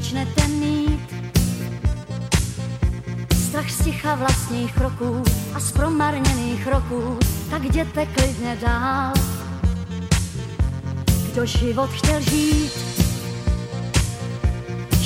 začnete mít strach z ticha vlastních kroků a z promarněných roků, tak jděte klidně dál. Kdo život chtěl žít,